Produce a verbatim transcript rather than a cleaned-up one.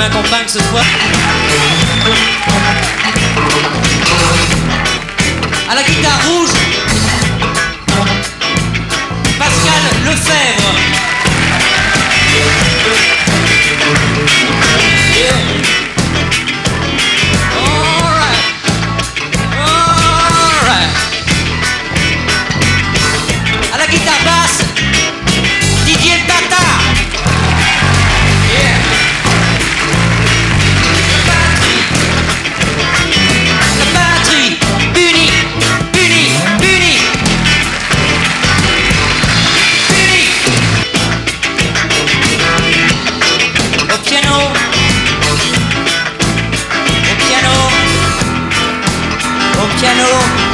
m'accompagne ce soir. À la guitare rouge, Pascal Lefebvre. Yeah. All right. All right. À la guitare basse, Didier le Bâtard. Yeah. La batterie, Buni, Buni, Buni, Buni. Au piano, au piano, au piano.